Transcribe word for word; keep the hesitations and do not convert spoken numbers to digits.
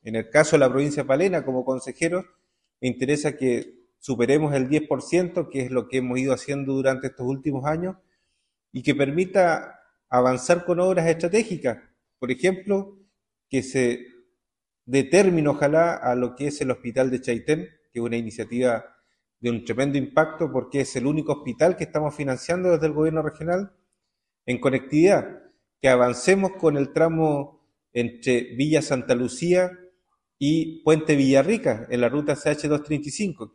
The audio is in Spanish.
En el caso de la provincia de Palena, como consejeros, me interesa que superemos el diez por ciento, que es lo que hemos ido haciendo durante estos últimos años, y que permita avanzar con obras estratégicas. Por ejemplo, que se dé término, ojalá, a lo que es el Hospital de Chaitén, que es una iniciativa de un tremendo impacto porque es el único hospital que estamos financiando desde el gobierno regional en conectividad, que avancemos con el tramo entre Villa Santa Lucía y Puente Villarrica en la ruta C H doscientos treinta y cinco,